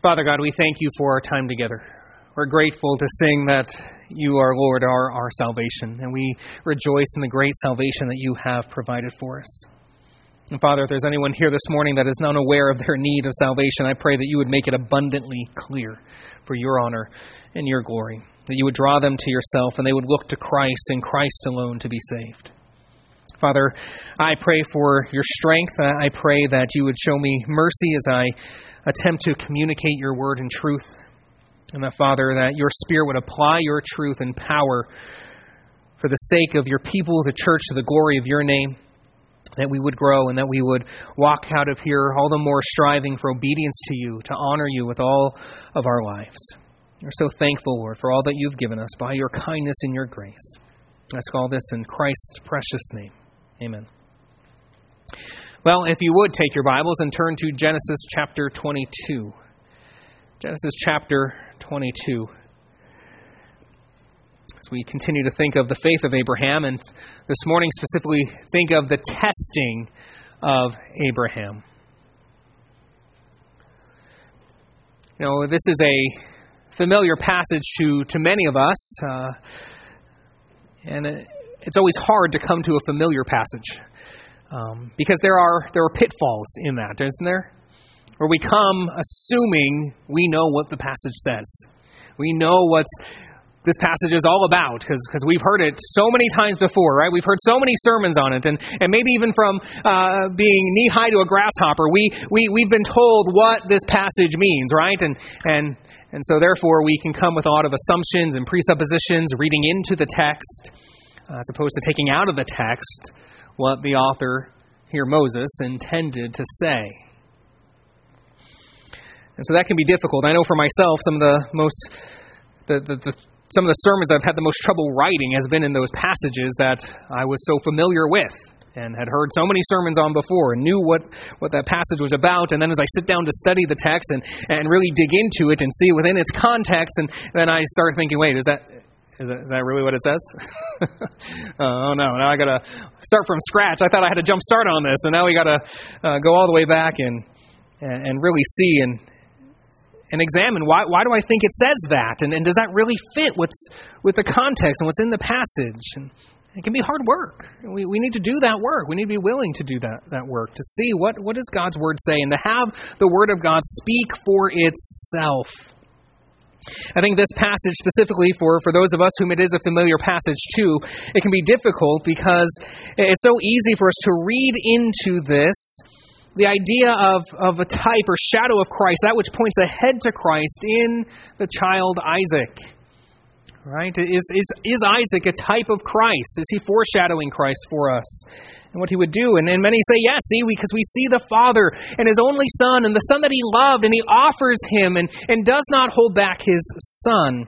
Father God, we thank you for our time together. We're grateful to sing that you are, Lord, our salvation, and we rejoice in the great salvation that you have provided for us. And Father, if there's anyone here this morning that is not aware of their need of salvation, I pray that you would make it abundantly clear for your honor and your glory, that you would draw them to yourself and they would look to Christ and Christ alone to be saved. Father, I pray for your strength. I pray that you would show me mercy as I attempt to communicate your word in truth. And that, Father, that your Spirit would apply your truth and power for the sake of your people, the church, to the glory of your name, that we would grow and that we would walk out of here all the more striving for obedience to you, to honor you with all of our lives. We're so thankful, Lord, for all that you've given us by your kindness and your grace. I ask all this in Christ's precious name. Amen. Well, if you would take your Bibles and turn to Genesis chapter 22. Genesis chapter 22. As we continue to think of the faith of Abraham, and this morning specifically think of the testing of Abraham. You know, this is a familiar passage to many of us, and it's always hard to come to a familiar passage. Because there are pitfalls in that, isn't there? Where we come assuming we know what the passage says. We know what this passage is all about because we've heard it so many times before, right? We've heard so many sermons on it, and maybe even from being knee-high to a grasshopper, we've been told what this passage means, right? And so therefore we can come with a lot of assumptions and presuppositions, reading into the text, as opposed to taking out of the text what the author, here Moses, intended to say. And so that can be difficult. I know for myself, some of the sermons I've had the most trouble writing has been in those passages that I was so familiar with and had heard so many sermons on before and knew what that passage was about. And then as I sit down to study the text and really dig into it and see it within its context, and then I start thinking, wait, is that really what it says? Oh no, now I got to start from scratch. I thought I had a jump start on this, and now we got to go all the way back and really see and examine why do I think it says that, and does that really fit with the context and what's in the passage? And it can be hard work. We need to do that work. We need to be willing to do that work, to see what does God's word say, and to have the word of God speak for itself. I think this passage specifically, for those of us whom it is a familiar passage too, it can be difficult because it's so easy for us to read into this the idea of a type or shadow of Christ, that which points ahead to Christ in the child Isaac. Right? Is Isaac a type of Christ? Is he foreshadowing Christ for us? And what he would do. And many say, yes, because we see the Father and his only Son and the Son that he loved, and he offers him and does not hold back his Son.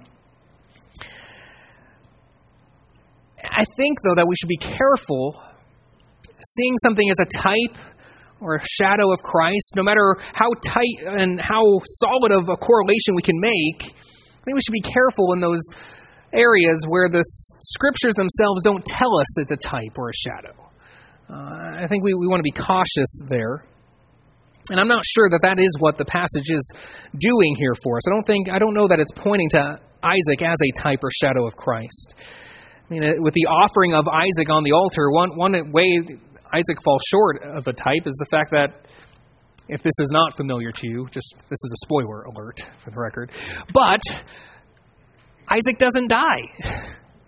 I think, though, that we should be careful seeing something as a type or a shadow of Christ, no matter how tight and how solid of a correlation we can make. I think we should be careful in those areas where the Scriptures themselves don't tell us it's a type or a shadow. I think we want to be cautious there. And I'm not sure that is what the passage is doing here for us. I don't know that it's pointing to Isaac as a type or shadow of Christ. I mean, with the offering of Isaac on the altar, one way Isaac falls short of a type is the fact that, if this is not familiar to you, this is a spoiler alert for the record, but Isaac doesn't die.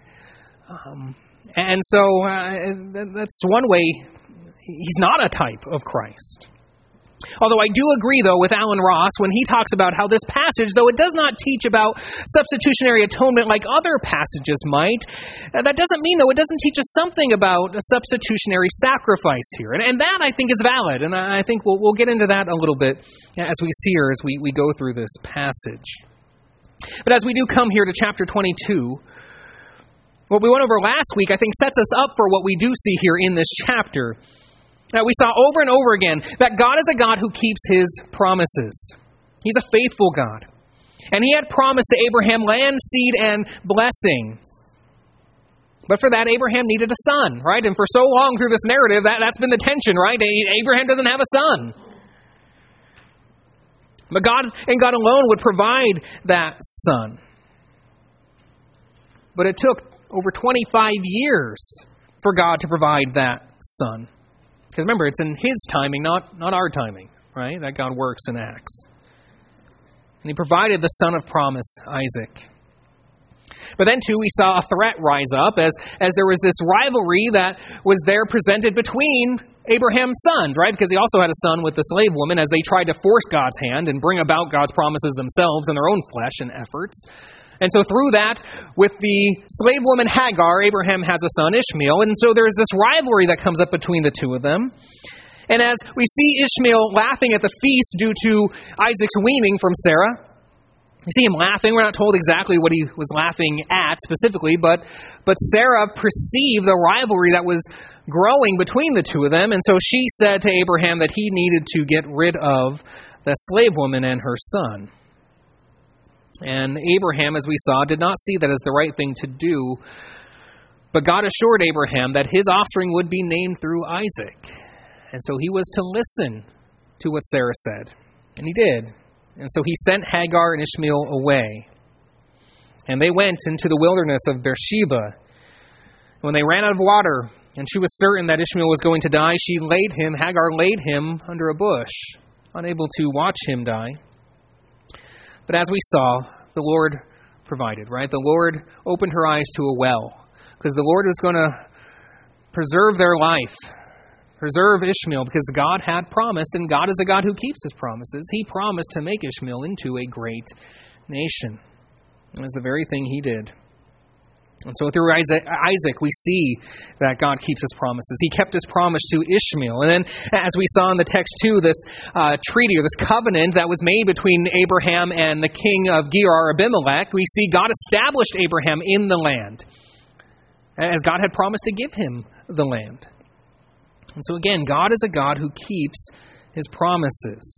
And so that's one way he's not a type of Christ. Although I do agree, though, with Alan Ross when he talks about how this passage, though it does not teach about substitutionary atonement like other passages might, that doesn't mean, though, it doesn't teach us something about a substitutionary sacrifice here. And that, I think, is valid. And I think we'll get into that a little bit as we see her, as we go through this passage. But as we do come here to chapter 22, what we went over last week, I think, sets us up for what we do see here in this chapter. We saw over and over again that God is a God who keeps his promises. He's a faithful God. And he had promised to Abraham land, seed, and blessing. But for that, Abraham needed a son, right? And for so long through this narrative, that's been the tension, right? Abraham doesn't have a son. But God and God alone would provide that son. But it took over 25 years for God to provide that son. Because remember, it's in His timing, not our timing, right? That God works and acts. And He provided the son of promise, Isaac. But then, too, we saw a threat rise up as there was this rivalry that was there presented between Abraham's sons, right? Because he also had a son with the slave woman as they tried to force God's hand and bring about God's promises themselves in their own flesh and efforts. And so through that, with the slave woman Hagar, Abraham has a son, Ishmael. And so there's this rivalry that comes up between the two of them. And as we see Ishmael laughing at the feast due to Isaac's weaning from Sarah, you see him laughing. We're not told exactly what he was laughing at specifically, but Sarah perceived the rivalry that was growing between the two of them. And so she said to Abraham that he needed to get rid of the slave woman and her son. And Abraham, as we saw, did not see that as the right thing to do. But God assured Abraham that his offspring would be named through Isaac. And so he was to listen to what Sarah said. And he did. And so he sent Hagar and Ishmael away. And they went into the wilderness of Beersheba. When they ran out of water, and she was certain that Ishmael was going to die, Hagar laid him under a bush, unable to watch him die. But as we saw, the Lord provided, right? The Lord opened her eyes to a well, because the Lord was going to preserve their life, preserve Ishmael, because God had promised, and God is a God who keeps His promises. He promised to make Ishmael into a great nation. It was the very thing He did. And so through Isaac, we see that God keeps His promises. He kept His promise to Ishmael. And then, as we saw in the text too, this treaty or this covenant that was made between Abraham and the king of Gerar, Abimelech, we see God established Abraham in the land, as God had promised to give him the land. And so again, God is a God who keeps His promises.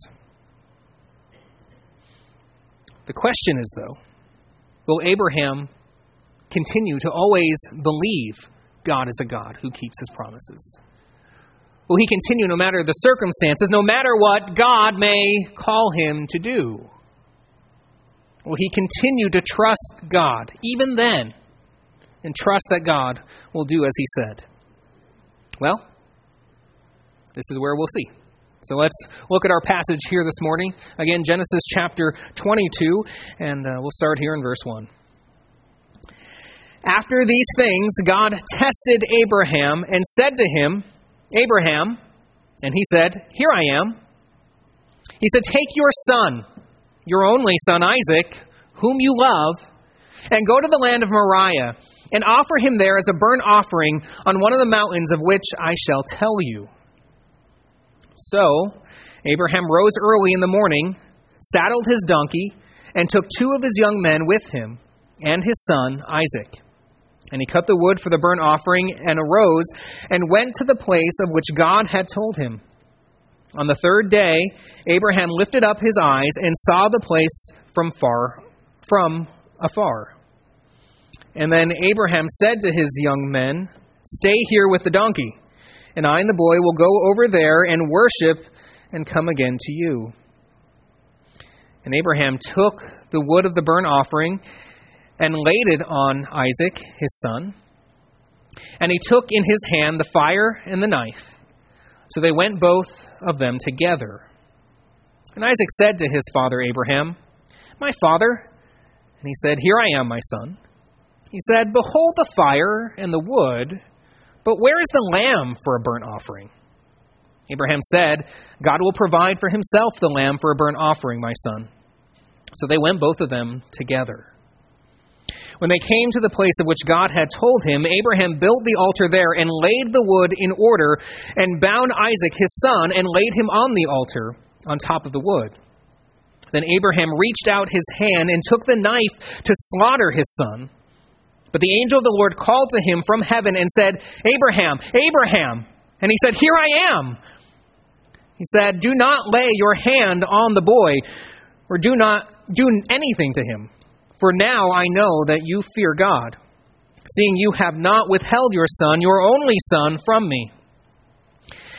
The question is, though, will Abraham continue to always believe God is a God who keeps His promises? Will he continue no matter the circumstances, no matter what God may call him to do? Will he continue to trust God even then and trust that God will do as He said? Well, this is where we'll see. So let's look at our passage here this morning. Again, Genesis chapter 22, and we'll start here in verse 1. After these things, God tested Abraham and said to him, Abraham, and he said, Here I am. He said, Take your son, your only son Isaac, whom you love, and go to the land of Moriah, and offer him there as a burnt offering on one of the mountains of which I shall tell you. So Abraham rose early in the morning, saddled his donkey, and took 2 of his young men with him, and his son Isaac. And he cut the wood for the burnt offering, and arose, and went to the place of which God had told him. On the 3rd day, Abraham lifted up his eyes, and saw the place from afar. And then Abraham said to his young men, Stay here with the donkey, and I and the boy will go over there and worship, and come again to you. And Abraham took the wood of the burnt offering, and laid it on Isaac, his son. And he took in his hand the fire and the knife. So they went both of them together. And Isaac said to his father Abraham, My father? And he said, Here I am, my son. He said, Behold the fire and the wood, but where is the lamb for a burnt offering? Abraham said, God will provide for himself the lamb for a burnt offering, my son. So they went both of them together. When they came to the place of which God had told him, Abraham built the altar there and laid the wood in order and bound Isaac his son and laid him on the altar on top of the wood. Then Abraham reached out his hand and took the knife to slaughter his son. But the angel of the Lord called to him from heaven and said, Abraham, Abraham! And he said, Here I am. He said, Do not lay your hand on the boy, or do not do anything to him. For now I know that you fear God, seeing you have not withheld your son, your only son, from me.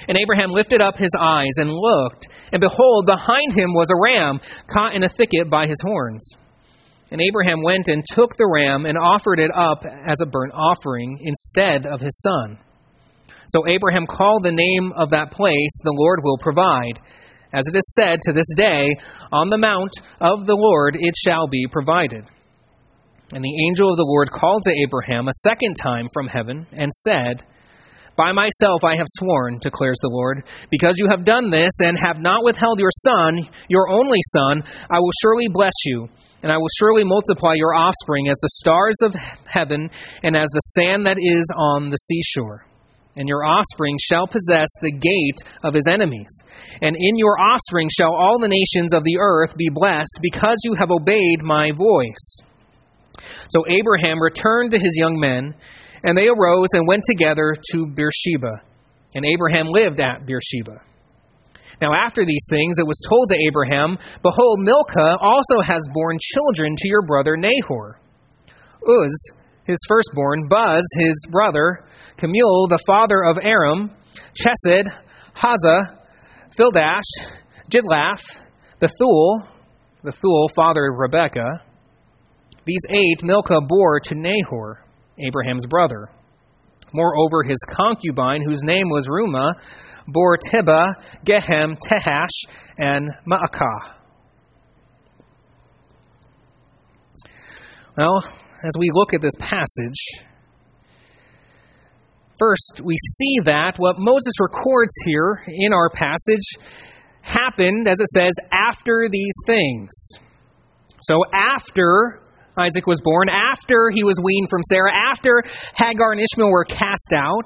And Abraham lifted up his eyes and looked, and behold, behind him was a ram caught in a thicket by his horns. And Abraham went and took the ram and offered it up as a burnt offering instead of his son. So Abraham called the name of that place, "The Lord will provide." As it is said to this day, "On the mount of the Lord it shall be provided." And the angel of the Lord called to Abraham a second time from heaven and said, "By myself I have sworn, declares the Lord, because you have done this and have not withheld your son, your only son, I will surely bless you, and I will surely multiply your offspring as the stars of heaven and as the sand that is on the seashore. And your offspring shall possess the gate of his enemies. And in your offspring shall all the nations of the earth be blessed, because you have obeyed my voice." So Abraham returned to his young men, and they arose and went together to Beersheba. And Abraham lived at Beersheba. Now after these things it was told to Abraham, "Behold, Milcah also has borne children to your brother Nahor. Uz, his firstborn, Buz, his brother, Kemuel, the father of Aram, Chesed, Hazah, Pildash, Jidlaph, Bethuel, father of Rebekah. These 8 Milcah bore to Nahor, Abraham's brother. Moreover, his concubine, whose name was Reumah, bore Tibah, Gehem, Tehash, and Maacah. Well, as we look at this passage, first we see that what Moses records here in our passage happened, as it says, after these things. So after Isaac was born, after he was weaned from Sarah, after Hagar and Ishmael were cast out,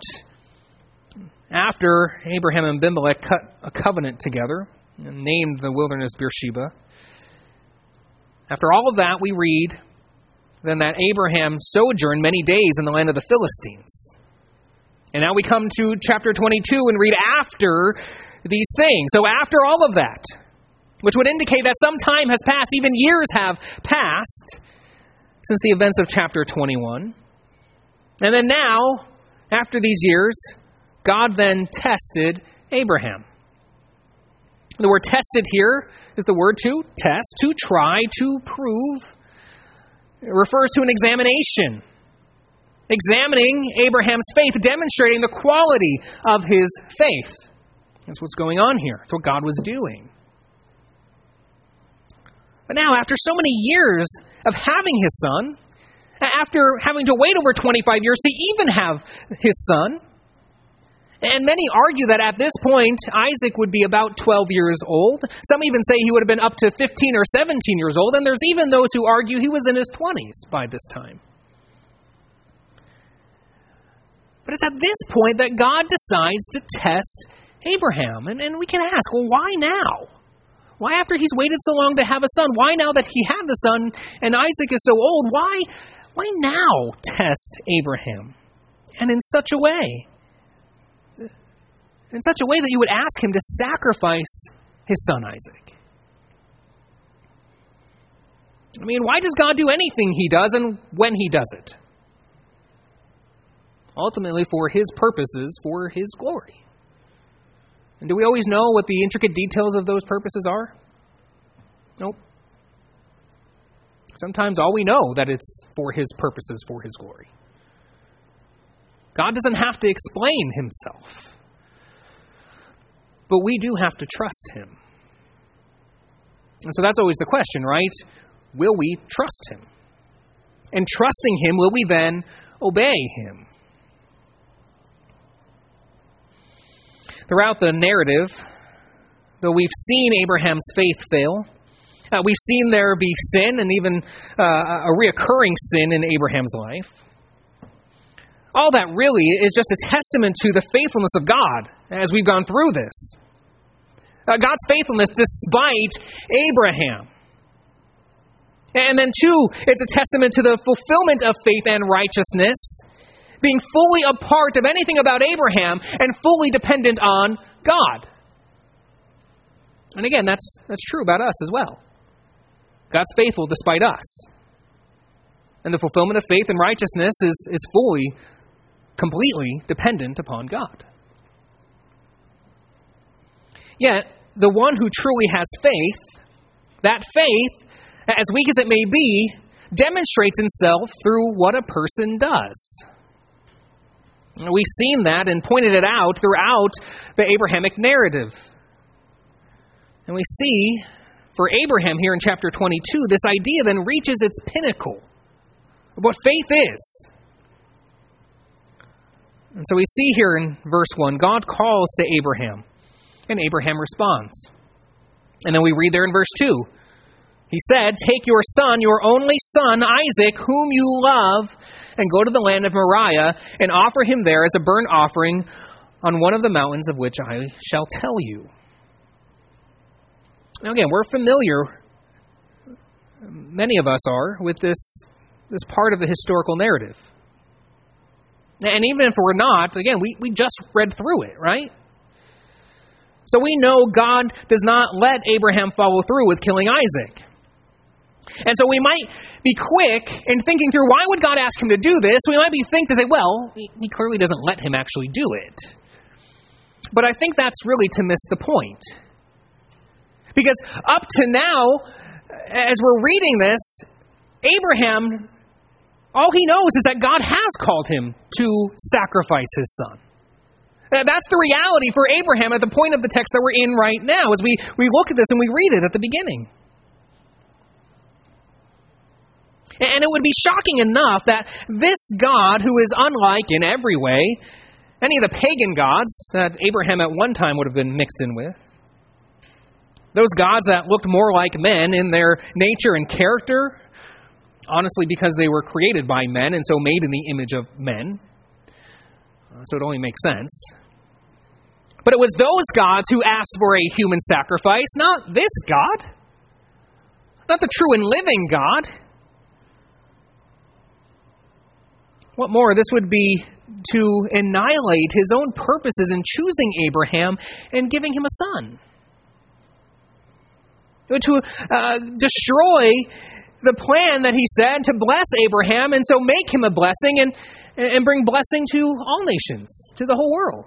after Abraham and Abimelech cut a covenant together and named the wilderness Beersheba, after all of that, we read then that Abraham sojourned many days in the land of the Philistines. And now we come to chapter 22 and read after these things. So after all of that, which would indicate that some time has passed, even years have passed since the events of chapter 21. And then now, after these years, God then tested Abraham. The word tested here is the word to test, to try, to prove. It refers to an examination. Examining Abraham's faith, demonstrating the quality of his faith. That's what's going on here. That's what God was doing. But now, after so many years of having his son, after having to wait over 25 years to even have his son, and many argue that at this point, Isaac would be about 12 years old. Some even say he would have been up to 15 or 17 years old, and there's even those who argue he was in his 20s by this time. But it's at this point that God decides to test Abraham. And we can ask, well, why now? Why after he's waited so long to have a son? Why now that he had the son and Isaac is so old? Why now test Abraham? And in such a way. In such a way that you would ask him to sacrifice his son Isaac. I mean, why does God do anything he does and when he does it? Ultimately for his purposes, for his glory. And do we always know what the intricate details of those purposes are? Nope. Sometimes all we know that it's for his purposes, for his glory. God doesn't have to explain himself. But we do have to trust him. And so that's always the question, right? Will we trust him? And trusting him, will we then obey him? Throughout the narrative, though we've seen Abraham's faith fail, we've seen there be sin and even a reoccurring sin in Abraham's life. All that really is just a testament to the faithfulness of God as we've gone through this. God's faithfulness despite Abraham. And then two, it's a testament to the fulfillment of faith and righteousness, being fully a part of anything about Abraham and fully dependent on God. And again, that's true about us as well. God's faithful despite us. And the fulfillment of faith and righteousness is fully, completely dependent upon God. Yet, the one who truly has faith, that faith, as weak as it may be, demonstrates itself through what a person does. We've seen that and pointed it out throughout the Abrahamic narrative. And we see, for Abraham here in chapter 22, this idea then reaches its pinnacle of what faith is. And so we see here in verse 1, God calls to Abraham, and Abraham responds. And then we read there in verse 2, he said, "Take your son, your only son, Isaac, whom you love, and go to the land of Moriah, and offer him there as a burnt offering on one of the mountains of which I shall tell you." Now again, we're familiar, many of us are, with this part of the historical narrative. And even if we're not, again, we just read through it, right? So we know God does not let Abraham follow through with killing Isaac. And so we might be quick in thinking through, why would God ask him to do this? We might be think to say, well, he clearly doesn't let him actually do it. But I think that's really to miss the point. Because up to now, as we're reading this, Abraham, all he knows is that God has called him to sacrifice his son. That's the reality for Abraham at the point of the text that we're in right now, as we look at this and we read it at the beginning. And it would be shocking enough that this God, who is unlike in every way any of the pagan gods that Abraham at one time would have been mixed in with, those gods that looked more like men in their nature and character, honestly because they were created by men and so made in the image of men, so it only makes sense. But it was those gods who asked for a human sacrifice, not this God, not the true and living God. What more, this would be to annihilate his own purposes in choosing Abraham and giving him a son. To destroy the plan that he said to bless Abraham and so make him a blessing and bring blessing to all nations, to the whole world.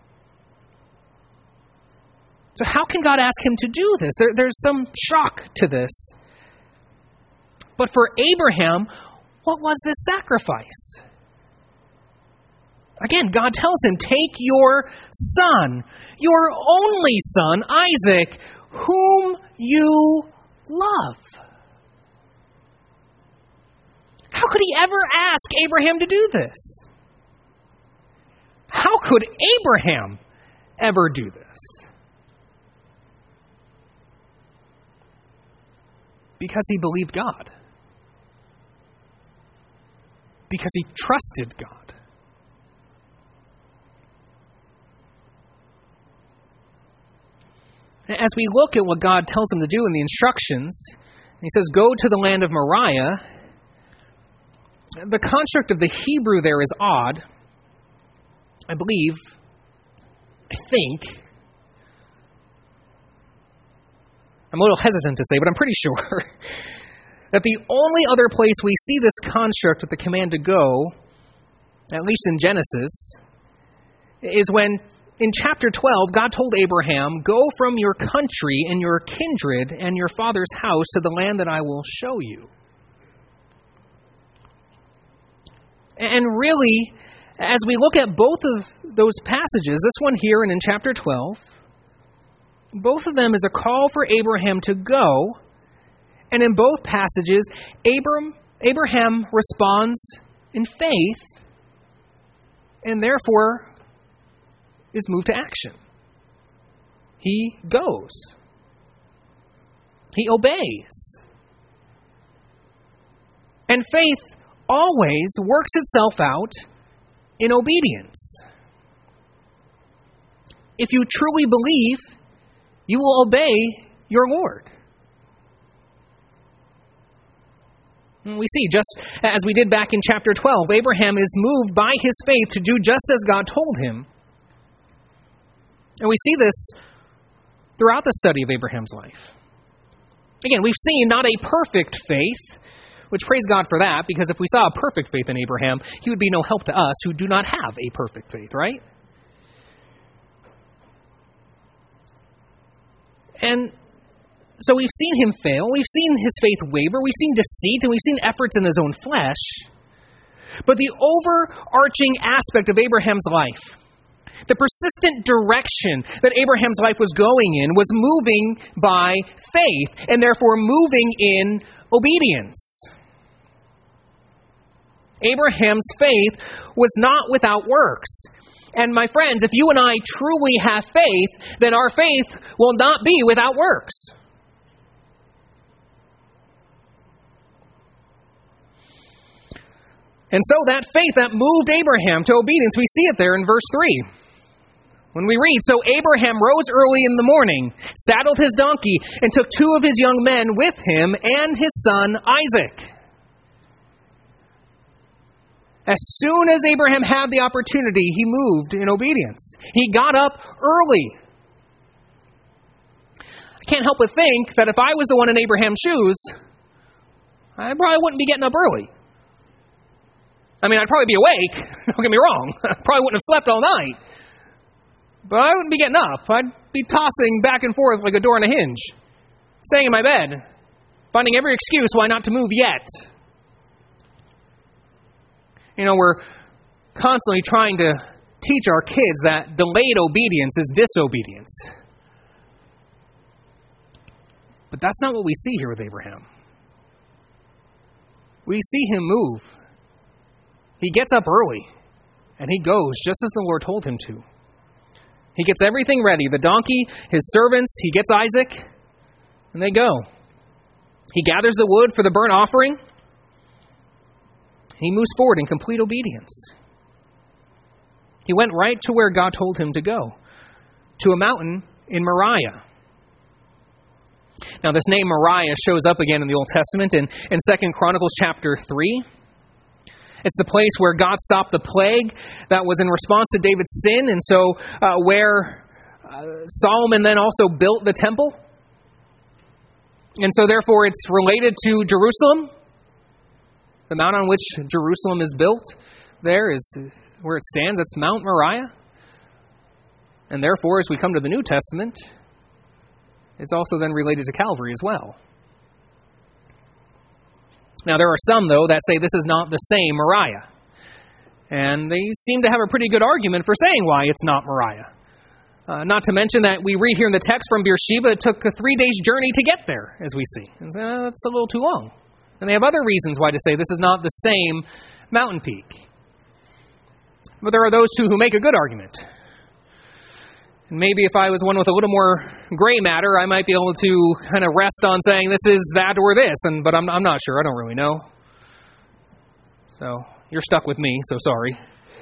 So how can God ask him to do this? There's some shock to this. But for Abraham, what was this sacrifice? Again, God tells him, take your son, your only son, Isaac, whom you love. How could he ever ask Abraham to do this? How could Abraham ever do this? Because he believed God. Because he trusted God. As we look at what God tells him to do in the instructions, he says, go to the land of Moriah. The construct of the Hebrew there is odd. I think, I'm a little hesitant to say, but I'm pretty sure, that the only other place we see this construct with the command to go, at least in Genesis, is when in chapter 12, God told Abraham, go from your country and your kindred and your father's house to the land that I will show you. And really, as we look at both of those passages, this one here and in chapter 12, both of them is a call for Abraham to go. And in both passages, Abraham responds in faith and therefore is moved to action. He goes. He obeys. And faith always works itself out in obedience. If you truly believe, you will obey your Lord. And we see, just as we did back in chapter 12, Abraham is moved by his faith to do just as God told him. And we see this throughout the study of Abraham's life. Again, we've seen not a perfect faith, which praise God for that, because if we saw a perfect faith in Abraham, he would be no help to us who do not have a perfect faith, right? And so we've seen him fail, we've seen his faith waver, we've seen deceit, and we've seen efforts in his own flesh. But the overarching aspect of Abraham's life, the persistent direction that Abraham's life was going in, was moving by faith, and therefore moving in obedience. Abraham's faith was not without works. And my friends, if you and I truly have faith, then our faith will not be without works. And so that faith that moved Abraham to obedience, we see it there in verse 3. When we read, "So Abraham rose early in the morning, saddled his donkey, and took 2 of his young men with him and his son Isaac." As soon as Abraham had the opportunity, he moved in obedience. He got up early. I can't help but think that if I was the one in Abraham's shoes, I probably wouldn't be getting up early. I mean, I'd probably be awake, don't get me wrong. I probably wouldn't have slept all night. But I wouldn't be getting up. I'd be tossing back and forth like a door on a hinge, staying in my bed, finding every excuse why not to move yet. You know, we're constantly trying to teach our kids that delayed obedience is disobedience. But that's not what we see here with Abraham. We see him move. He gets up early, and he goes just as the Lord told him to. He gets everything ready, the donkey, his servants, he gets Isaac, and they go. He gathers the wood for the burnt offering. He moves forward in complete obedience. He went right to where God told him to go, to a mountain in Moriah. Now, this name Moriah shows up again in the Old Testament in 2 Chronicles chapter 3. It's the place where God stopped the plague that was in response to David's sin, and so where Solomon then also built the temple. And so therefore it's related to Jerusalem. The mount on which Jerusalem is built there is where it stands. It's Mount Moriah. And therefore, as we come to the New Testament, it's also then related to Calvary as well. Now, there are some, though, that say this is not the same Moriah. And they seem to have a pretty good argument for saying why it's not Moriah. Not to mention that we read here in the text from Beersheba, it took a 3-day journey to get there, as we see. And that's a little too long. And they have other reasons why to say this is not the same mountain peak. But there are those two who make a good argument. And maybe if I was one with a little more gray matter, I might be able to kind of rest on saying this is that or this. But I'm not sure. I don't really know. So you're stuck with me, so sorry.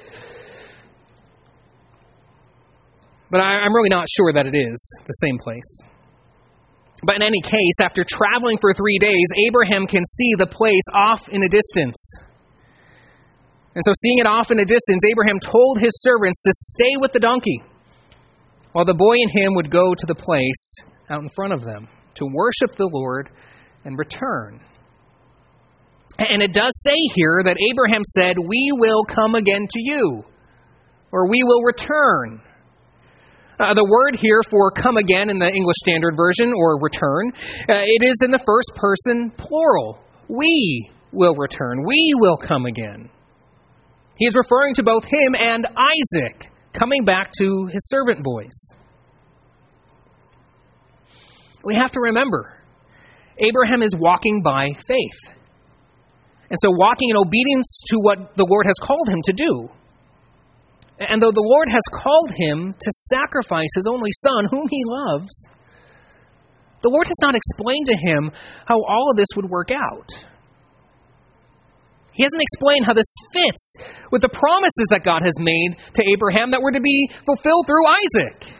But I'm really not sure that it is the same place. But in any case, after traveling for 3 days, Abraham can see the place off in a distance. And so seeing it off in a distance, Abraham told his servants to stay with the donkey, while the boy and him would go to the place out in front of them to worship the Lord and return. And it does say here that Abraham said, "We will come again to you," or "we will return." The word here for come again in the English Standard Version, or return, it is in the first person plural. We will return. We will come again. He is referring to both him and Isaac coming back to his servant boys. We have to remember, Abraham is walking by faith. And so walking in obedience to what the Lord has called him to do. And though the Lord has called him to sacrifice his only son, whom he loves, the Lord has not explained to him how all of this would work out. He hasn't explained how this fits with the promises that God has made to Abraham that were to be fulfilled through Isaac.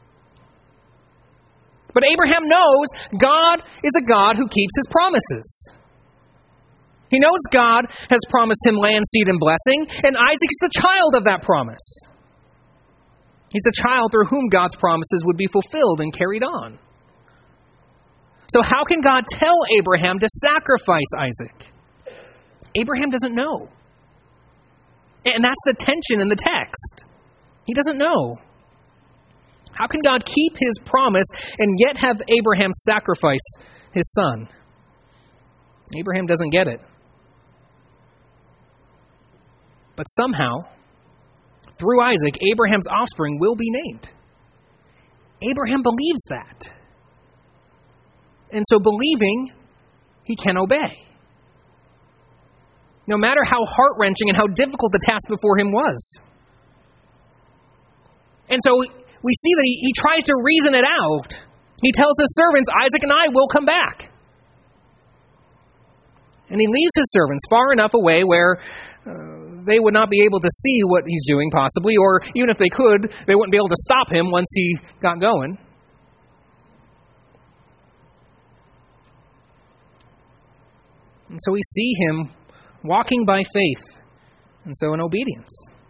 But Abraham knows God is a God who keeps his promises. He knows God has promised him land, seed, and blessing, and Isaac is the child of that promise. He's the child through whom God's promises would be fulfilled and carried on. So how can God tell Abraham to sacrifice Isaac? Abraham doesn't know. And that's the tension in the text. He doesn't know. How can God keep his promise and yet have Abraham sacrifice his son? Abraham doesn't get it. But somehow, through Isaac, Abraham's offspring will be named. Abraham believes that. And so believing, he can obey. No matter how heart-wrenching and how difficult the task before him was. And so we see that he tries to reason it out. He tells his servants, Isaac and I will come back. And he leaves his servants far enough away where they would not be able to see what he's doing possibly, or even if they could, they wouldn't be able to stop him once he got going. And so we see him walking by faith, and so in obedience.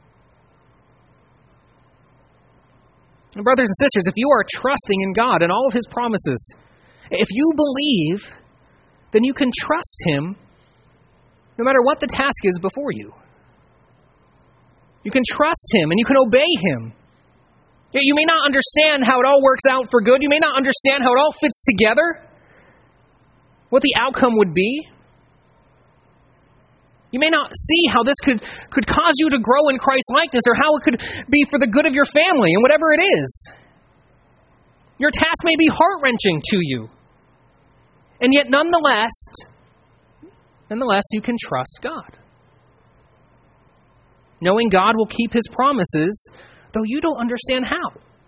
And brothers and sisters, if you are trusting in God and all of his promises, if you believe, then you can trust him no matter what the task is before you. You can trust him and you can obey him. You may not understand how it all works out for good. You may not understand how it all fits together, what the outcome would be. You may not see how this could cause you to grow in Christ's likeness, or how it could be for the good of your family and whatever it is. Your task may be heart-wrenching to you. And yet nonetheless, you can trust God. Knowing God will keep his promises, though you don't understand how.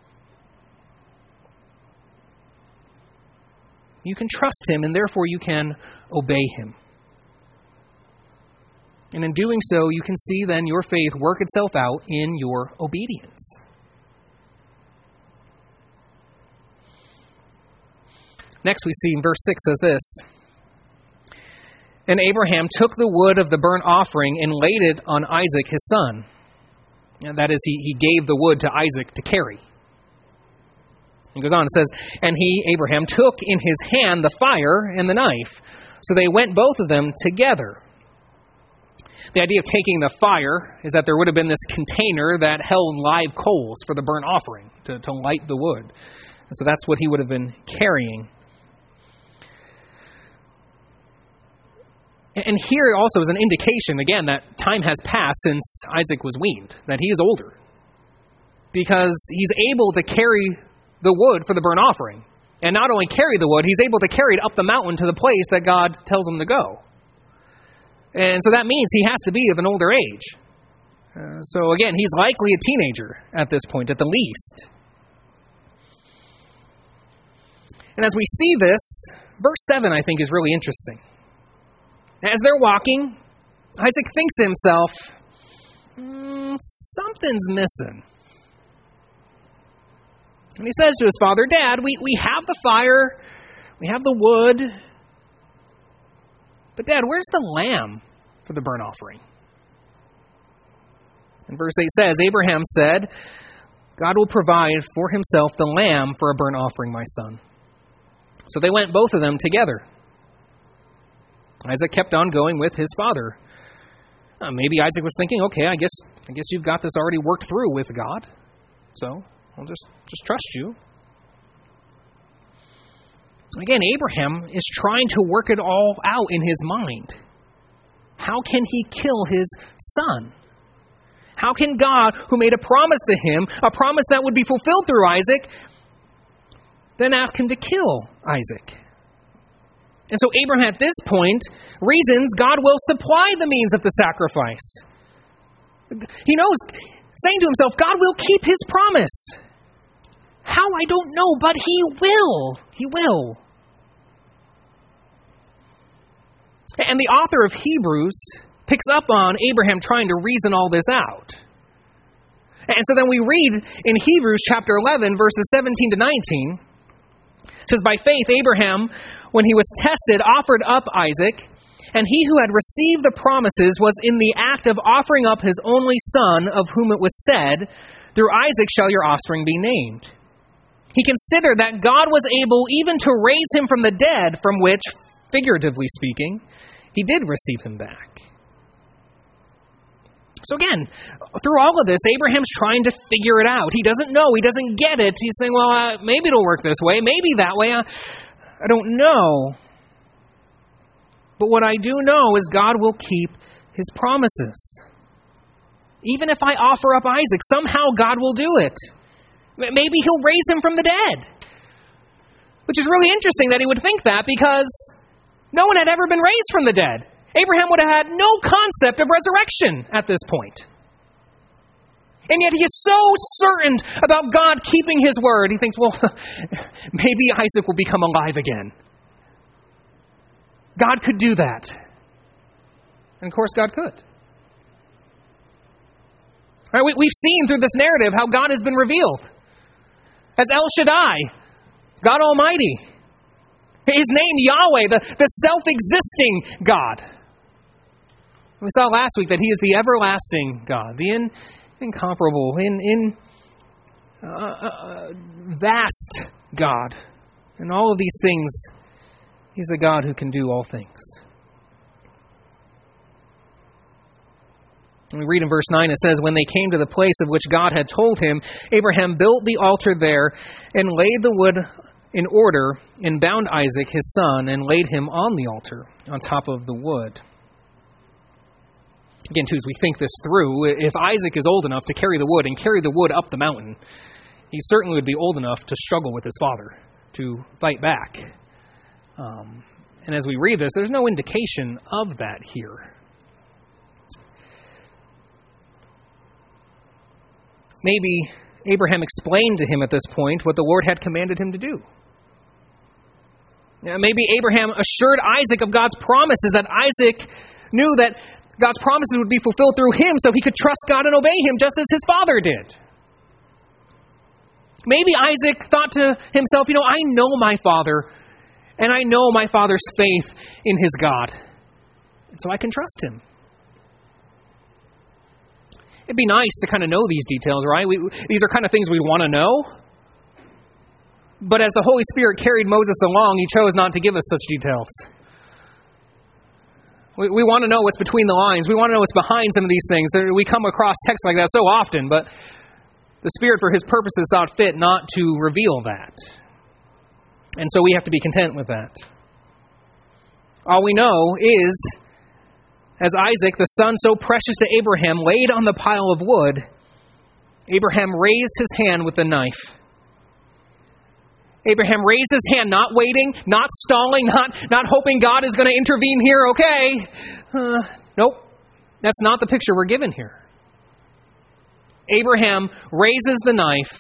You can trust him, and therefore you can obey him. And in doing so, you can see then your faith work itself out in your obedience. Next we see in verse 6 says this, And Abraham took the wood of the burnt offering and laid it on Isaac his son. And that is, he gave the wood to Isaac to carry. He goes on, it says, And he, Abraham, took in his hand the fire and the knife. So they went both of them together. The idea of taking the fire is that there would have been this container that held live coals for the burnt offering to light the wood. And so that's what he would have been carrying. And here also is an indication, again, that time has passed since Isaac was weaned, that he is older. Because he's able to carry the wood for the burnt offering. And not only carry the wood, he's able to carry it up the mountain to the place that God tells him to go. And so that means he has to be of an older age. So again, he's likely a teenager at this point, at the least. And as we see this, verse 7, I think, is really interesting. As they're walking, Isaac thinks to himself, something's missing. And he says to his father, Dad, we have the fire, we have the wood, but Dad, where's the lamb for the burnt offering? And verse 8 says, Abraham said, God will provide for himself the lamb for a burnt offering, my son. So they went both of them together. Isaac kept on going with his father. Maybe Isaac was thinking, okay, I guess you've got this already worked through with God. So I'll just trust you. Again, Abraham is trying to work it all out in his mind. How can he kill his son? How can God, who made a promise to him, a promise that would be fulfilled through Isaac, then ask him to kill Isaac? And so Abraham at this point reasons God will supply the means of the sacrifice. He knows, saying to himself, God will keep his promise. How? I don't know, but he will. He will. And the author of Hebrews picks up on Abraham trying to reason all this out. And so then we read in Hebrews chapter 11, verses 17 to 19, it says, By faith Abraham, when he was tested, offered up Isaac, and he who had received the promises was in the act of offering up his only son, of whom it was said, Through Isaac shall your offspring be named. He considered that God was able even to raise him from the dead, from which, figuratively speaking, he did receive him back. So again, through all of this, Abraham's trying to figure it out. He doesn't know. He doesn't get it. He's saying, well, maybe it'll work this way. Maybe that way. I don't know. But what I do know is God will keep His promises. Even if I offer up Isaac, somehow God will do it. Maybe He'll raise him from the dead. Which is really interesting that he would think that, because no one had ever been raised from the dead. Abraham would have had no concept of resurrection at this point. And yet he is so certain about God keeping His word. He thinks, well, maybe Isaac will become alive again. God could do that. And of course God could. Right, we've seen through this narrative how God has been revealed as El Shaddai, God Almighty. His name, Yahweh, the self-existing God. We saw last week that He is the everlasting God, the incomparable, vast God. And all of these things, He's the God who can do all things. And we read in verse 9, it says, when they came to the place of which God had told him, Abraham built the altar there and laid the wood in order and bound Isaac his son and laid him on the altar on top of the wood. Again, too, as we think this through, if Isaac is old enough to carry the wood and carry the wood up the mountain, he certainly would be old enough to struggle with his father, to fight back. And as we read this, there's no indication of that here. Maybe Abraham explained to him at this point what the Lord had commanded him to do. Maybe Abraham assured Isaac of God's promises, that Isaac knew that God's promises would be fulfilled through him, so he could trust God and obey Him just as his father did. Maybe Isaac thought to himself, I know my father, and I know my father's faith in his God, and so I can trust him. It'd be nice to kind of know these details, right? These are kind of things we want to know. But as the Holy Spirit carried Moses along, He chose not to give us such details. We want to know what's between the lines. We want to know what's behind some of these things. We come across texts like that so often, but the Spirit, for His purposes, thought fit not to reveal that. And so we have to be content with that. All we know is, as Isaac, the son so precious to Abraham, laid on the pile of wood, Abraham raised his hand with the knife. Abraham raised his hand, not waiting, not stalling, not hoping God is going to intervene here. Okay. Nope. That's not the picture we're given here. Abraham raises the knife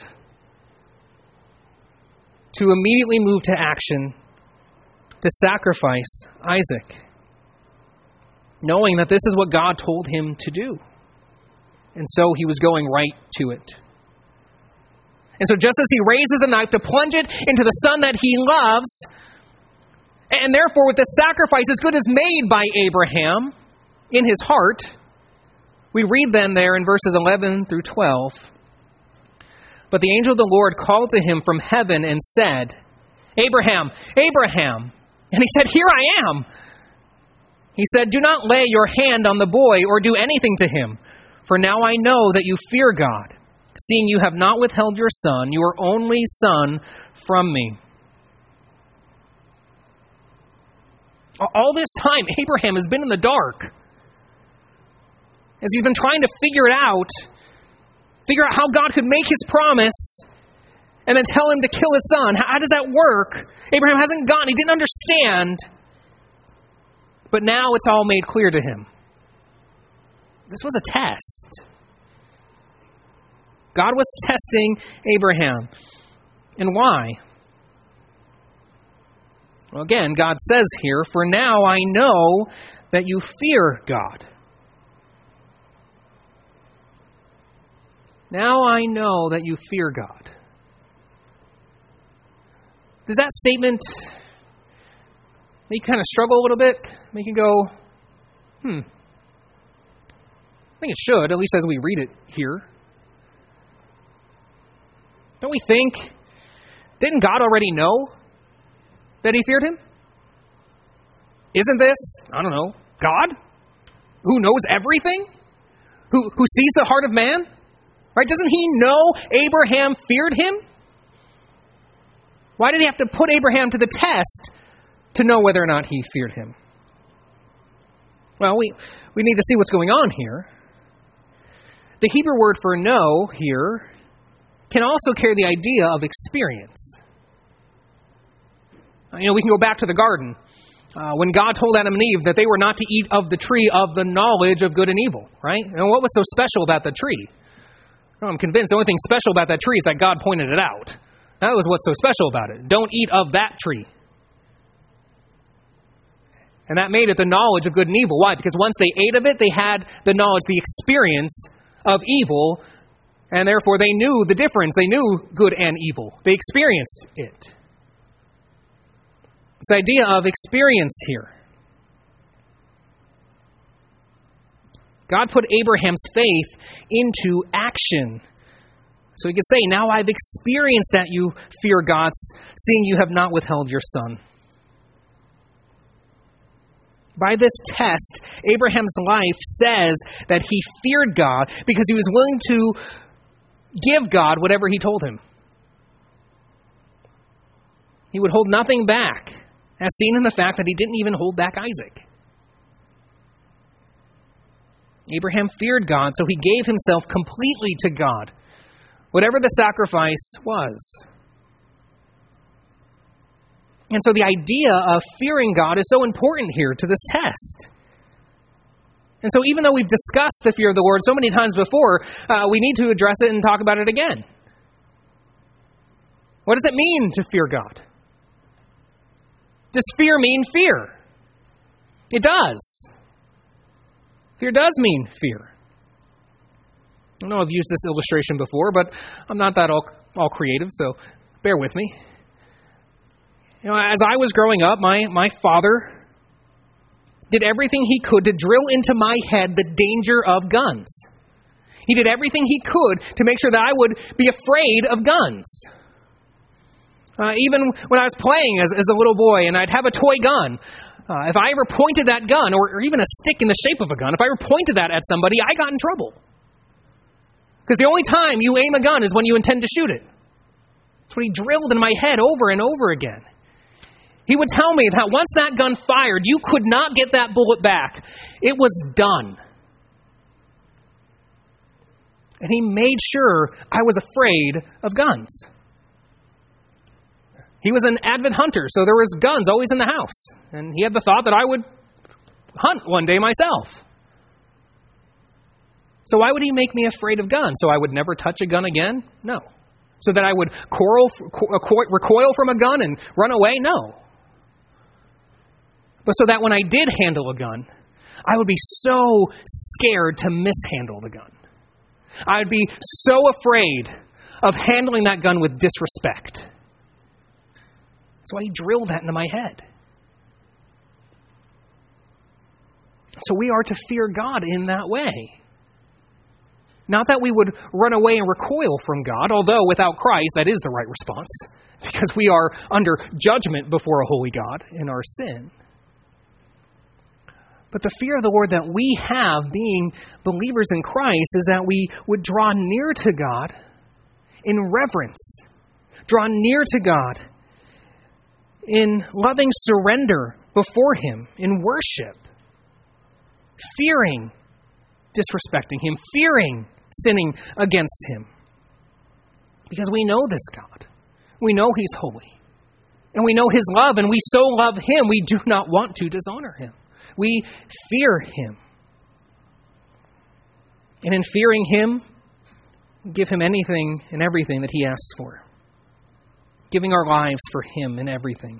to immediately move to action to sacrifice Isaac, knowing that this is what God told him to do. And so he was going right to it. And so just as he raises the knife to plunge it into the son that he loves, and therefore with the sacrifice as good as made by Abraham in his heart, we read then there in verses 11 through 12, but the angel of the Lord called to him from heaven and said, Abraham, Abraham. And he said, Here I am. He said, Do not lay your hand on the boy or do anything to him, for now I know that you fear God, seeing you have not withheld your son, your only son, from me. All this time, Abraham has been in the dark. As he's been trying to figure out how God could make His promise and then tell him to kill his son. How does that work? Abraham hasn't gotten, he didn't understand. But now it's all made clear to him. This was a test. God was testing Abraham. And why? Well, again, God says here, For now I know that you fear God. Now I know that you fear God. Does that statement make you kind of struggle a little bit? Make you go, I think it should, at least as we read it here. Don't we think, didn't God already know that he feared him? Isn't this, I don't know, God? Who knows everything? who sees the heart of man? Right? Doesn't he know Abraham feared him? Why did he have to put Abraham to the test to know whether or not he feared him? Well, we need to see what's going on here. The Hebrew word for know here can also carry the idea of experience. We can go back to the garden. When God told Adam and Eve that they were not to eat of the tree of the knowledge of good and evil, right? And what was so special about that tree? I'm convinced the only thing special about that tree is that God pointed it out. That was what's so special about it. Don't eat of that tree. And that made it the knowledge of good and evil. Why? Because once they ate of it, they had the knowledge, the experience of evil, and therefore they knew the difference. They knew good and evil. They experienced it. This idea of experience here. God put Abraham's faith into action. So he could say, now I've experienced that you fear God, seeing you have not withheld your son. By this test, Abraham's life says that he feared God because he was willing to give God whatever he told him. He would hold nothing back, as seen in the fact that he didn't even hold back Isaac. Abraham feared God, so he gave himself completely to God, whatever the sacrifice was. And so the idea of fearing God is so important here to this test. And so even though we've discussed the fear of the Lord so many times before, we need to address it and talk about it again. What does it mean to fear God? Does fear mean fear? It does. Fear does mean fear. I know I've used this illustration before, but I'm not that all creative, so bear with me. As I was growing up, my father did everything he could to drill into my head the danger of guns. He did everything he could to make sure that I would be afraid of guns. Even when I was playing as a little boy and I'd have a toy gun, if I ever pointed that gun, or even a stick in the shape of a gun, if I ever pointed that at somebody, I got in trouble. Because the only time you aim a gun is when you intend to shoot it. That's what he drilled in my head over and over again. He would tell me that once that gun fired, you could not get that bullet back. It was done. And he made sure I was afraid of guns. He was an avid hunter, so there was guns always in the house. And he had the thought that I would hunt one day myself. So why would he make me afraid of guns? So I would never touch a gun again? No. So that I would recoil from a gun and run away? No. But so that when I did handle a gun, I would be so scared to mishandle the gun. I would be so afraid of handling that gun with disrespect. So I drilled that into my head. So we are to fear God in that way. Not that we would run away and recoil from God, although without Christ, that is the right response, because we are under judgment before a holy God in our sin. But the fear of the Lord that we have being believers in Christ is that we would draw near to God in reverence, draw near to God in loving surrender before Him, in worship, fearing disrespecting Him, fearing sinning against Him. Because we know this God. We know He's holy. And we know His love, and we so love Him, we do not want to dishonor Him. We fear Him. And in fearing Him, give Him anything and everything that He asks for. Giving our lives for Him in everything.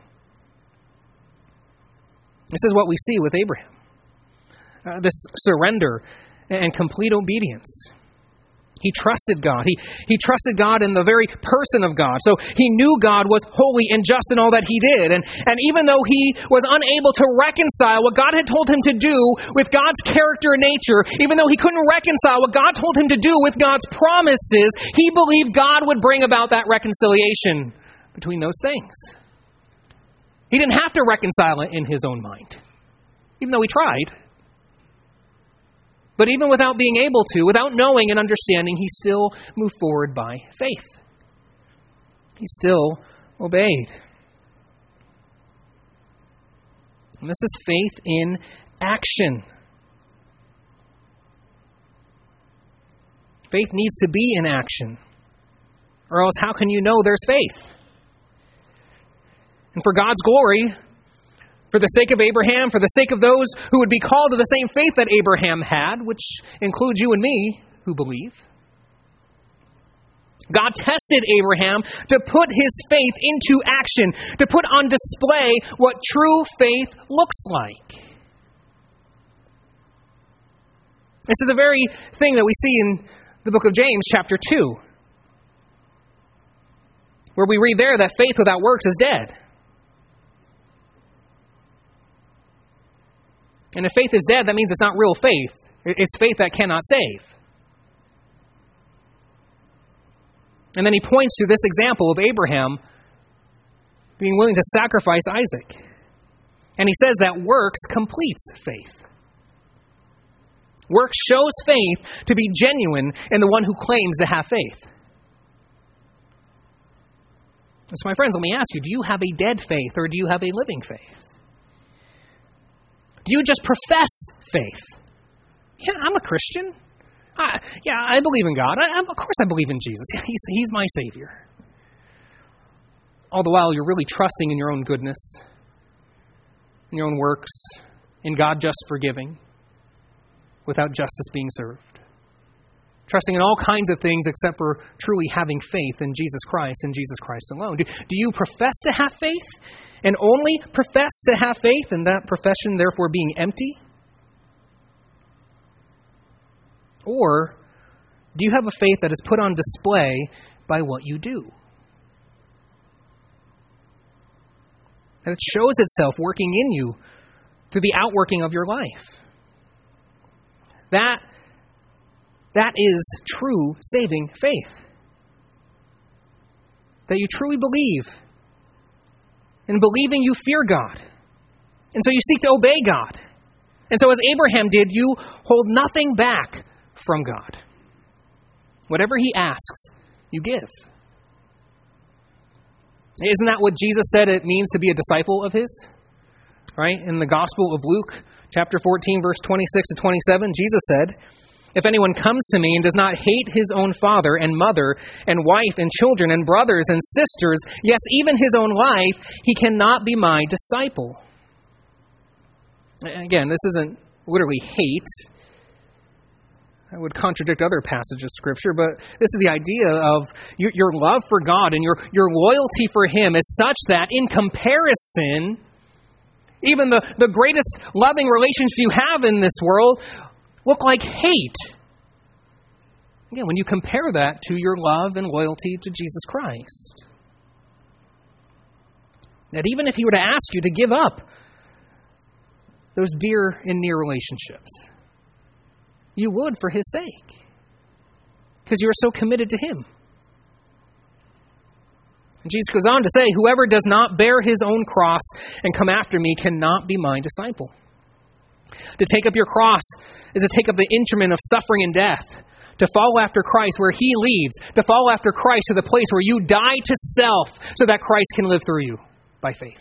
This is what we see with Abraham. This surrender and complete obedience. He trusted God. He trusted God in the very person of God. So he knew God was holy and just in all that he did. And even though he was unable to reconcile what God had told him to do with God's character and nature, even though he couldn't reconcile what God told him to do with God's promises, he believed God would bring about that reconciliation between those things. He didn't have to reconcile it in his own mind, even though he tried. But even without being able to, without knowing and understanding, he still moved forward by faith. He still obeyed. And this is faith in action. Faith needs to be in action, or else how can you know there's faith? And for God's glory, for the sake of Abraham, for the sake of those who would be called to the same faith that Abraham had, which includes you and me who believe, God tested Abraham to put his faith into action, to put on display what true faith looks like. This is the very thing that we see in the book of James, chapter 2, where we read there that faith without works is dead. And if faith is dead, that means it's not real faith. It's faith that cannot save. And then he points to this example of Abraham being willing to sacrifice Isaac. And he says that works completes faith. Work shows faith to be genuine in the one who claims to have faith. So my friends, let me ask you, do you have a dead faith or do you have a living faith? Do you just profess faith? Yeah, I'm a Christian. I believe in God. Of course I believe in Jesus. He's my Savior. All the while you're really trusting in your own goodness, in your own works, in God just forgiving, without justice being served. Trusting in all kinds of things except for truly having faith in Jesus Christ and Jesus Christ alone. Do you profess to have faith and only profess to have faith, and that profession therefore being empty? Or do you have a faith that is put on display by what you do? That it shows itself working in you through the outworking of your life. That is true saving faith. That you truly believe. And believing you fear God. And so you seek to obey God. And so as Abraham did, you hold nothing back from God. Whatever he asks, you give. Isn't that what Jesus said it means to be a disciple of his? Right? In the Gospel of Luke, chapter 14, verse 26 to 27, Jesus said, "If anyone comes to me and does not hate his own father and mother and wife and children and brothers and sisters, yes, even his own life, he cannot be my disciple." Again, this isn't literally hate. That would contradict other passages of Scripture, but this is the idea of your love for God and your loyalty for Him is such that in comparison, even the greatest loving relationships you have in this world look like hate. Again, when you compare that to your love and loyalty to Jesus Christ. That even if He were to ask you to give up those dear and near relationships, you would for His sake. Because you are so committed to Him. And Jesus goes on to say, "Whoever does not bear his own cross and come after me cannot be my disciple." To take up your cross is to take up the instrument of suffering and death. To follow after Christ where He leads. To follow after Christ to the place where you die to self so that Christ can live through you by faith.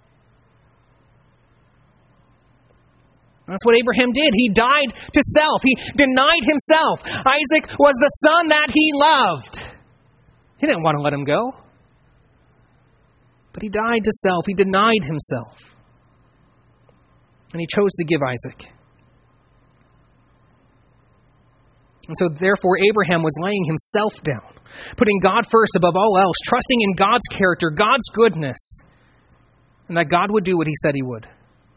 That's what Abraham did. He died to self. He denied himself. Isaac was the son that he loved. He didn't want to let him go. But he died to self. He denied himself. And he chose to give Isaac. And so therefore Abraham was laying himself down, putting God first above all else, trusting in God's character, God's goodness, and that God would do what He said He would.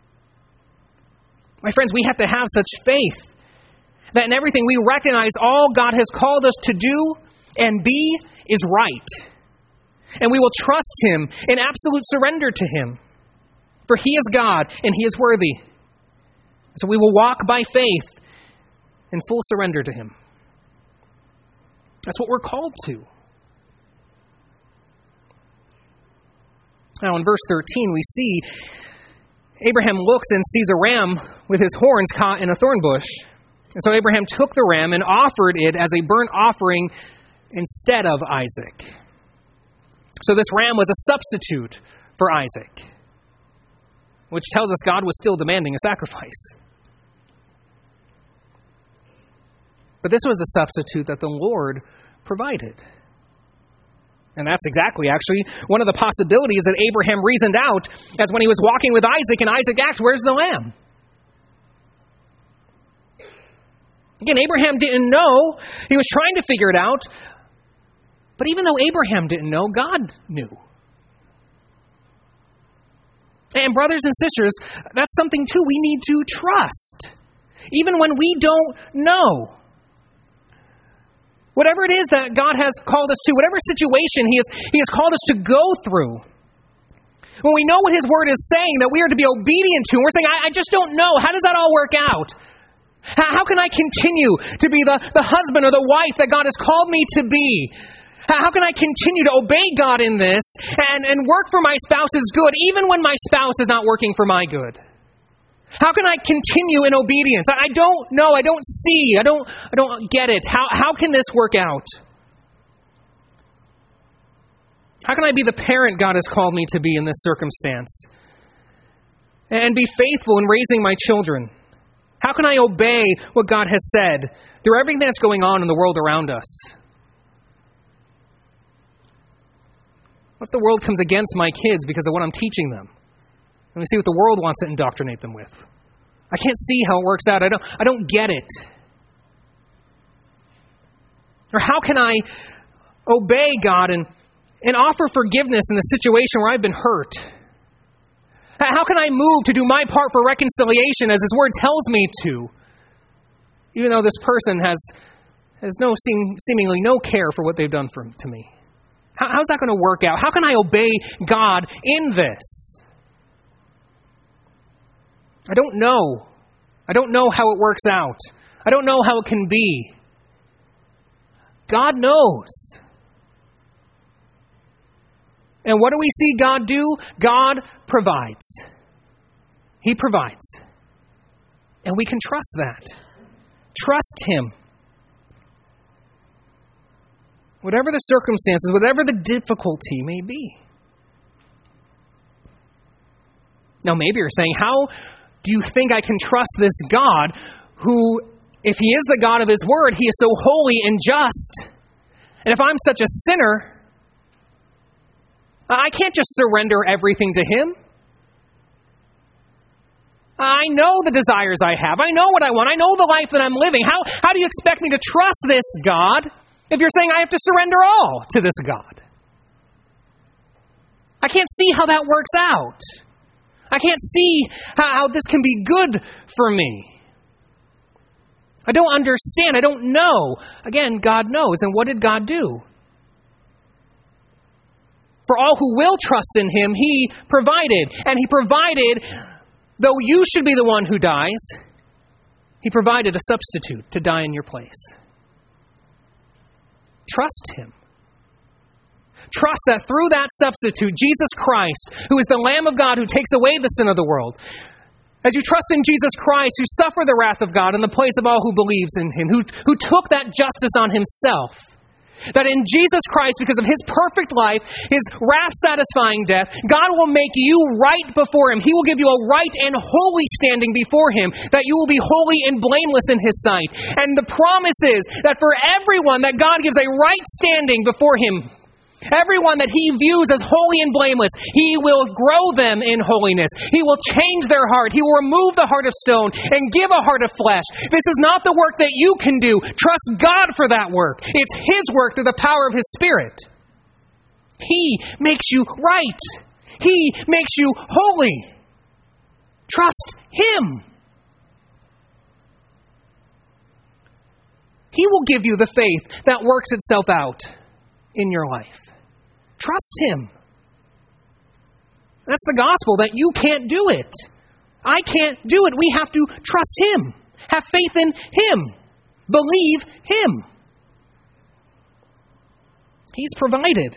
My friends, we have to have such faith that in everything we recognize all God has called us to do and be is right. And we will trust Him in absolute surrender to Him. For He is God and He is worthy. So we will walk by faith in full surrender to Him. That's what we're called to. Now in verse 13 we see Abraham looks and sees a ram with his horns caught in a thorn bush. And so Abraham took the ram and offered it as a burnt offering instead of Isaac. So this ram was a substitute for Isaac, which tells us God was still demanding a sacrifice. But this was a substitute that the Lord provided. And that's exactly, actually, one of the possibilities that Abraham reasoned out as when he was walking with Isaac and Isaac asked, "Where's the lamb?" Again, Abraham didn't know. He was trying to figure it out. But even though Abraham didn't know, God knew. And brothers and sisters, that's something too we need to trust. Even when we don't know. Whatever it is that God has called us to, whatever situation He has called us to go through, when we know what His Word is saying, that we are to be obedient to, and we're saying, I just don't know. How does that all work out? How can I continue to be the husband or the wife that God has called me to be? How can I continue to obey God in this and work for my spouse's good, even when my spouse is not working for my good? How can I continue in obedience? I don't know. I don't see. I don't get it. How can this work out? How can I be the parent God has called me to be in this circumstance? And be faithful in raising my children? How can I obey what God has said through everything that's going on in the world around us? What if the world comes against my kids because of what I'm teaching them? And we see what the world wants to indoctrinate them with. I can't see how it works out. I don't get it. Or how can I obey God and offer forgiveness in the situation where I've been hurt? How can I move to do my part for reconciliation as His Word tells me to? Even though this person has seemingly no care for what they've done to me. How's that going to work out? How can I obey God in this? I don't know. I don't know how it works out. I don't know how it can be. God knows. And what do we see God do? God provides. He provides. And we can trust that. Trust Him. Whatever the circumstances, whatever the difficulty may be. Now maybe you're saying, how do you think I can trust this God who, if He is the God of His Word, He is so holy and just? And if I'm such a sinner, I can't just surrender everything to Him. I know the desires I have. I know what I want. I know the life that I'm living. How do you expect me to trust this God if you're saying I have to surrender all to this God? I can't see how that works out. I can't see how this can be good for me. I don't understand. I don't know. Again, God knows. And what did God do? For all who will trust in Him, He provided. And He provided, though you should be the one who dies, He provided a substitute to die in your place. Trust Him. Trust that through that substitute, Jesus Christ, who is the Lamb of God who takes away the sin of the world, as you trust in Jesus Christ, who suffered the wrath of God in the place of all who believes in Him, who took that justice on Himself, that in Jesus Christ, because of His perfect life, His wrath-satisfying death, God will make you right before Him. He will give you a right and holy standing before Him, that you will be holy and blameless in His sight. And the promise is that for everyone that God gives a right standing before Him, everyone that He views as holy and blameless, He will grow them in holiness. He will change their heart. He will remove the heart of stone and give a heart of flesh. This is not the work that you can do. Trust God for that work. It's His work through the power of His Spirit. He makes you right. He makes you holy. Trust Him. He will give you the faith that works itself out in your life. Trust Him. That's the gospel, that you can't do it. I can't do it. We have to trust Him. Have faith in Him. Believe Him. He's provided.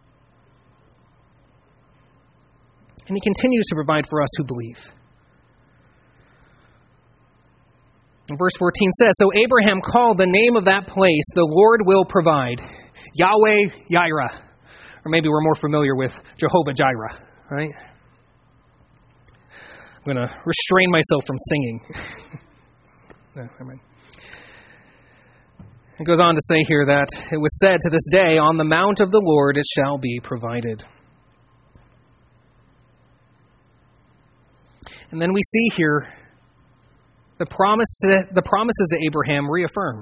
And He continues to provide for us who believe. Verse 14 says, "So Abraham called the name of that place, the Lord will provide, Yahweh Yireh." Or maybe we're more familiar with Jehovah Jireh, right? I'm going to restrain myself from singing. No, never mind. It goes on to say here that it was said to this day, "On the mount of the Lord it shall be provided." And then we see here the promises to Abraham reaffirmed.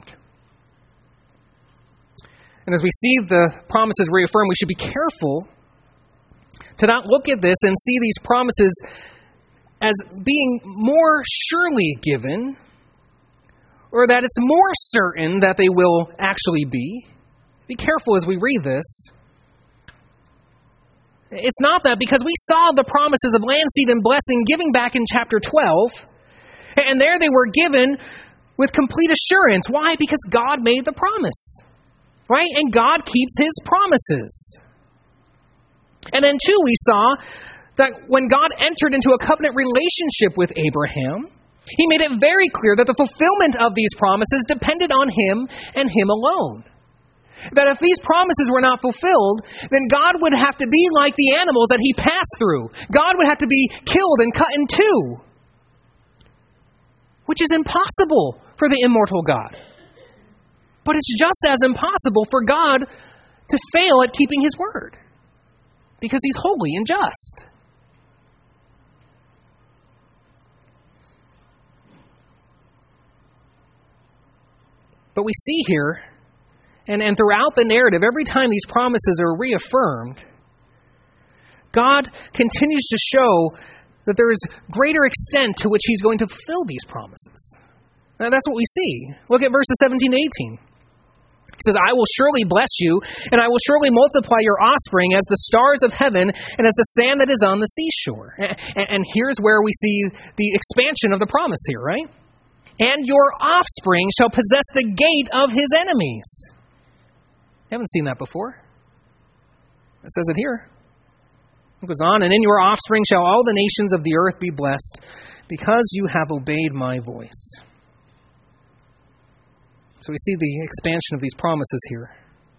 And as we see the promises reaffirmed, we should be careful to not look at this and see these promises as being more surely given, or that it's more certain that they will actually be. Be careful as we read this. It's not that, because we saw the promises of land, seed, and blessing giving back in chapter 12, and there they were given with complete assurance. Why? Because God made the promise, right? And God keeps His promises. And then too, we saw that when God entered into a covenant relationship with Abraham, He made it very clear that the fulfillment of these promises depended on Him and Him alone. That if these promises were not fulfilled, then God would have to be like the animals that He passed through. God would have to be killed and cut in two, which is impossible for the immortal God. But it's just as impossible for God to fail at keeping His word, because He's holy and just. But we see here, and throughout the narrative, every time these promises are reaffirmed, God continues to show that there is greater extent to which He's going to fulfill these promises. Now, that's what we see. Look at verses 17 to 18. He says, "I will surely bless you, and I will surely multiply your offspring as the stars of heaven and as the sand that is on the seashore." And here's where we see the expansion of the promise here, right? "And your offspring shall possess the gate of his enemies." I haven't seen that before. It says it here. It goes on, "And in your offspring shall all the nations of the earth be blessed, because you have obeyed my voice." So we see the expansion of these promises here.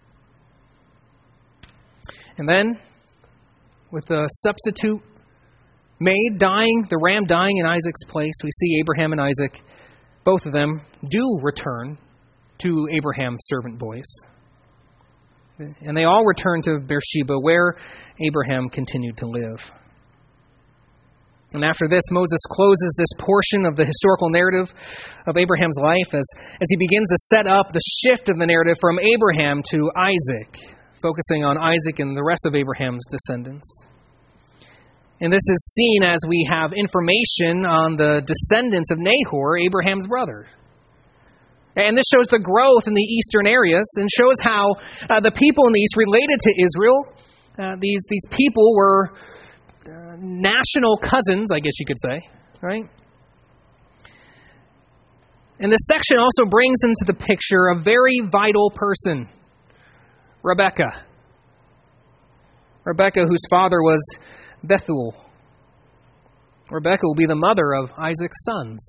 And then, with the substitute maid dying, the ram dying in Isaac's place, we see Abraham and Isaac, both of them, do return to Abraham's servant boys. And they all return to Beersheba, where Abraham continued to live. And after this, Moses closes this portion of the historical narrative of Abraham's life as he begins to set up the shift of the narrative from Abraham to Isaac, focusing on Isaac and the rest of Abraham's descendants. And this is seen as we have information on the descendants of Nahor, Abraham's brother. And this shows the growth in the eastern areas and shows how the people in the east related to Israel. These people were national cousins, I guess you could say, right? And this section also brings into the picture a very vital person, Rebekah. Rebekah, whose father was Bethuel. Rebekah will be the mother of Isaac's sons.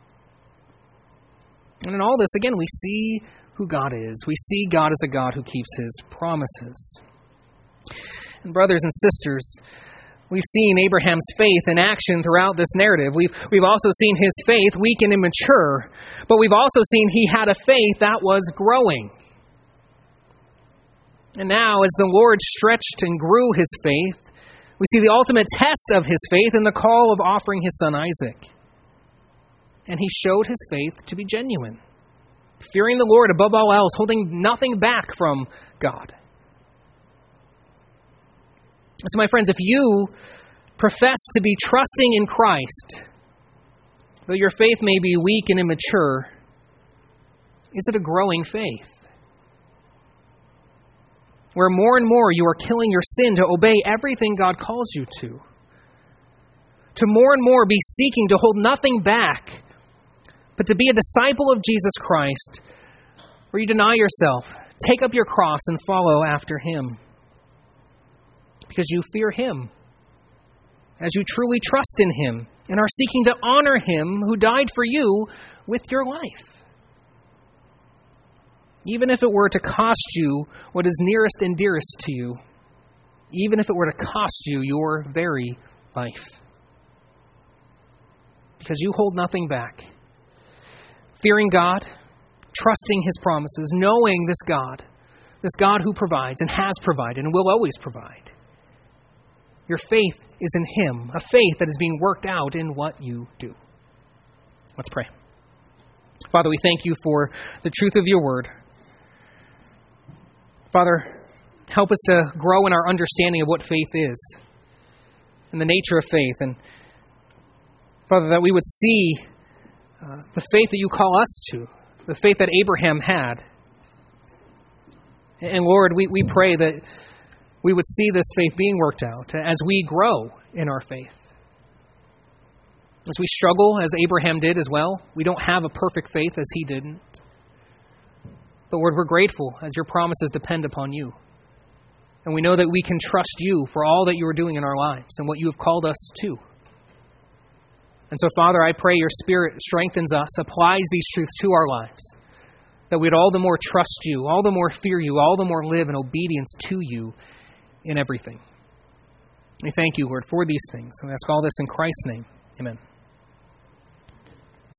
And in all this, again, we see who God is. We see God as a God who keeps His promises. And brothers and sisters, we've seen Abraham's faith in action throughout this narrative. We've also seen his faith weak and immature, but we've also seen he had a faith that was growing. And now, as the Lord stretched and grew his faith, we see the ultimate test of his faith in the call of offering his son Isaac. And he showed his faith to be genuine, fearing the Lord above all else, holding nothing back from God. So, my friends, if you profess to be trusting in Christ, though your faith may be weak and immature, is it a growing faith? Where more and more you are killing your sin to obey everything God calls you to more and more be seeking to hold nothing back, but to be a disciple of Jesus Christ, where you deny yourself, take up your cross, and follow after Him. Because you fear Him, as you truly trust in Him, and are seeking to honor Him who died for you with your life. Even if it were to cost you what is nearest and dearest to you, even if it were to cost you your very life. Because you hold nothing back. Fearing God, trusting His promises, knowing this God who provides and has provided and will always provide. Your faith is in Him, a faith that is being worked out in what you do. Let's pray. Father, we thank you for the truth of your word. Father, help us to grow in our understanding of what faith is and the nature of faith. And Father, that we would see the faith that you call us to, the faith that Abraham had. And Lord, we pray that we would see this faith being worked out as we grow in our faith. As we struggle, as Abraham did as well, we don't have a perfect faith as he didn't. But Lord, we're grateful as your promises depend upon you. And we know that we can trust you for all that you are doing in our lives and what you have called us to. And so, Father, I pray your Spirit strengthens us, applies these truths to our lives, that we'd all the more trust you, all the more fear you, all the more live in obedience to you in everything. We thank you, Lord, for these things. And we ask all this in Christ's name. Amen.